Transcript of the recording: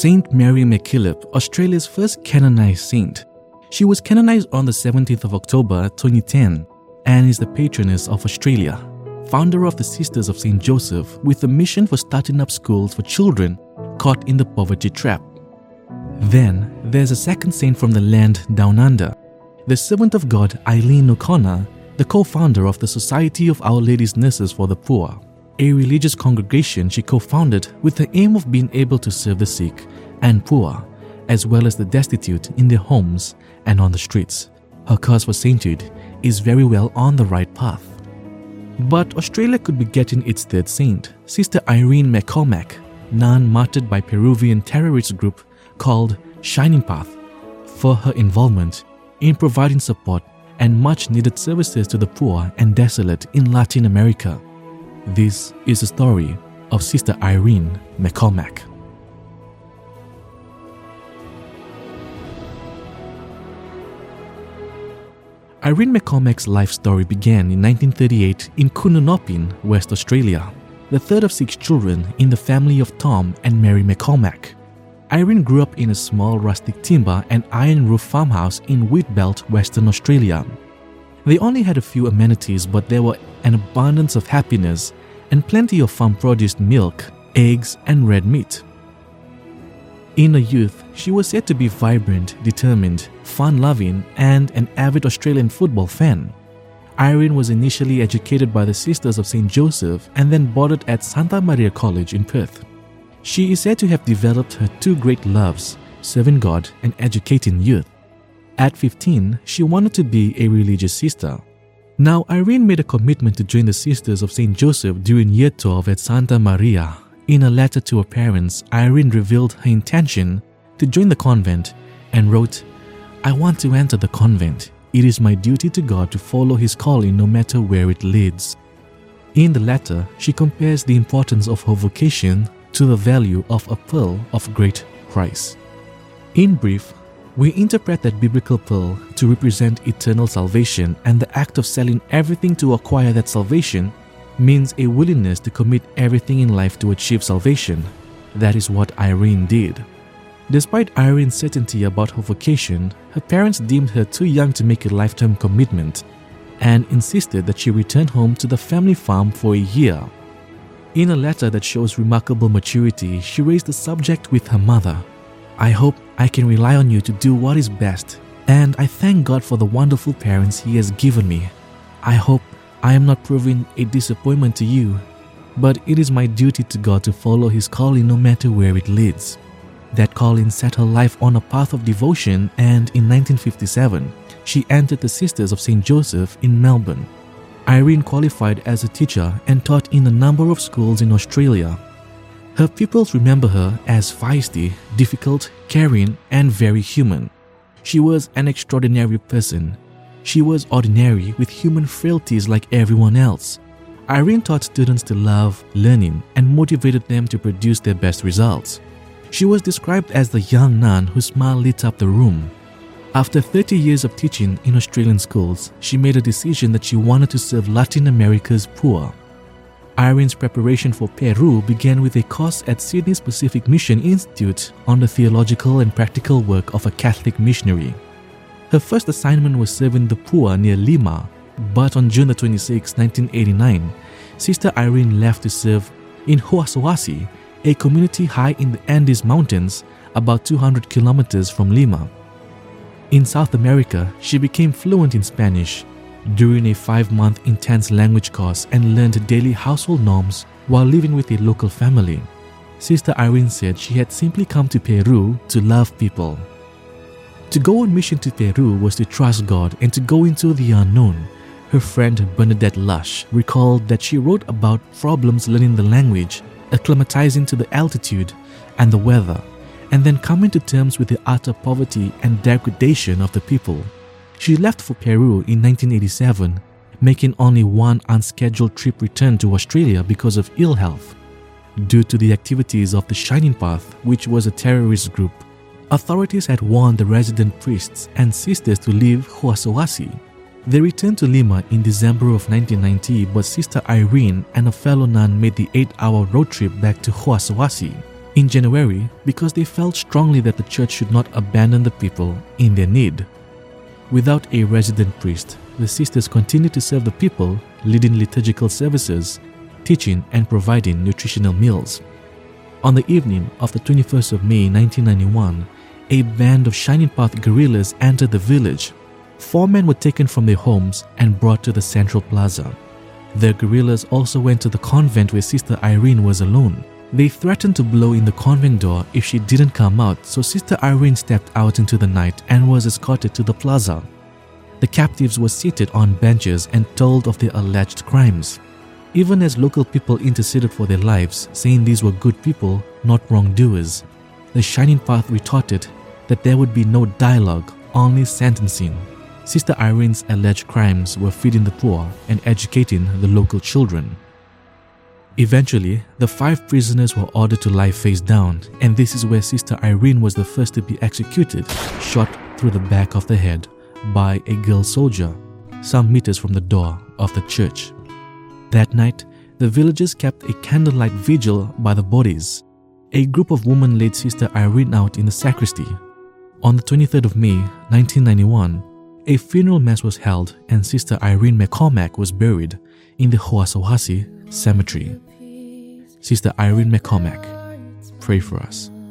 Saint Mary MacKillop, Australia's first canonized saint. She was canonized on the 17th of October 2010 and is the patroness of Australia, founder of the Sisters of St. Joseph with a mission for starting up schools for children caught in the poverty trap. Then, there's a second saint from the land down under, the servant of God Eileen O'Connor, the co-founder of the Society of Our Lady's Nurses for the Poor, a religious congregation she co-founded with the aim of being able to serve the sick and poor, as well as the destitute in their homes and on the streets. Her cause for sainthood is very well on the right path. But Australia could be getting its third saint, Sister Irene McCormack, nun martyred by Peruvian terrorist group called Shining Path, for her involvement in providing support and much needed services to the poor and desolate in Latin America. This is the story of Sister Irene McCormack. Irene McCormack's life story began in 1938 in Coonawnopin, West Australia, the third of 6 children in the family of Tom and Mary McCormack. Irene grew up in a small rustic timber and iron roof farmhouse in Wheatbelt, Western Australia. They only had a few amenities, but there were an abundance of happiness and plenty of farm-produced milk, eggs, and red meat. In her youth, she was said to be vibrant, determined, fun-loving, and an avid Australian football fan. Irene was initially educated by the Sisters of St. Joseph and then boarded at Santa Maria College in Perth. She is said to have developed her 2 great loves, serving God and educating youth. At 15, she wanted to be a religious sister. Now, Irene made a commitment to join the Sisters of St. Joseph during year 12 at Santa Maria. In a letter to her parents, Irene revealed her intention to join the convent and wrote, "I want to enter the convent. It is my duty to God to follow His calling no matter where it leads." In the letter, she compares the importance of her vocation to the value of a pearl of great price. In brief, we interpret that biblical pearl to represent eternal salvation, and the act of selling everything to acquire that salvation means a willingness to commit everything in life to achieve salvation. That is what Irene did. Despite Irene's certainty about her vocation, her parents deemed her too young to make a lifetime commitment and insisted that she return home to the family farm for a year. In a letter that shows remarkable maturity, she raised the subject with her mother. "I hope I can rely on you to do what is best, and I thank God for the wonderful parents He has given me. I hope I am not proving a disappointment to you, but it is my duty to God to follow His calling no matter where it leads." That calling set her life on a path of devotion, and in 1957, she entered the Sisters of St. Joseph in Melbourne. Irene qualified as a teacher and taught in a number of schools in Australia. Her pupils remember her as feisty, difficult, caring, and very human. She was an extraordinary person. She was ordinary with human frailties like everyone else. Irene taught students to love learning and motivated them to produce their best results. She was described as the young nun whose smile lit up the room. After 30 years of teaching in Australian schools, she made a decision that she wanted to serve Latin America's poor. Irene's preparation for Peru began with a course at Sydney's Pacific Mission Institute on the theological and practical work of a Catholic missionary. Her first assignment was serving the poor near Lima, but on June 26, 1989, Sister Irene left to serve in Huasawasi, a community high in the Andes Mountains, about 200 kilometers from Lima. In South America, she became fluent in Spanish during a 5-month intense language course and learned daily household norms while living with a local family. Sister Irene said she had simply come to Peru to love people. To go on mission to Peru was to trust God and to go into the unknown. Her friend Bernadette Lush recalled that she wrote about problems learning the language, acclimatizing to the altitude and the weather, and then coming to terms with the utter poverty and degradation of the people. She left for Peru in 1987, making only one unscheduled trip return to Australia because of ill health. Due to the activities of the Shining Path, which was a terrorist group, authorities had warned the resident priests and sisters to leave Huasawasi. They returned to Lima in December of 1990, but Sister Irene and a fellow nun made the 8-hour road trip back to Huasawasi. In January, because they felt strongly that the church should not abandon the people in their need. Without a resident priest, the sisters continued to serve the people, leading liturgical services, teaching and providing nutritional meals. On the evening of the 21st of May 1991, a band of Shining Path guerrillas entered the village. 4 men were taken from their homes and brought to the central plaza. The guerrillas also went to the convent where Sister Irene was alone. They threatened to blow in the convent door if she didn't come out, so Sister Irene stepped out into the night and was escorted to the plaza. The captives were seated on benches and told of their alleged crimes. Even as local people interceded for their lives, saying these were good people, not wrongdoers, the Shining Path retorted that there would be no dialogue, only sentencing. Sister Irene's alleged crimes were feeding the poor and educating the local children. Eventually, the 5 prisoners were ordered to lie face down, and this is where Sister Irene was the first to be executed, shot through the back of the head by a girl soldier, some meters from the door of the church. That night, the villagers kept a candlelight vigil by the bodies. A group of women laid Sister Irene out in the sacristy. On the 23rd of May, 1991, a funeral mass was held and Sister Irene McCormack was buried in the Hoasohasi Cemetery. Sister Irene McCormack, pray for us.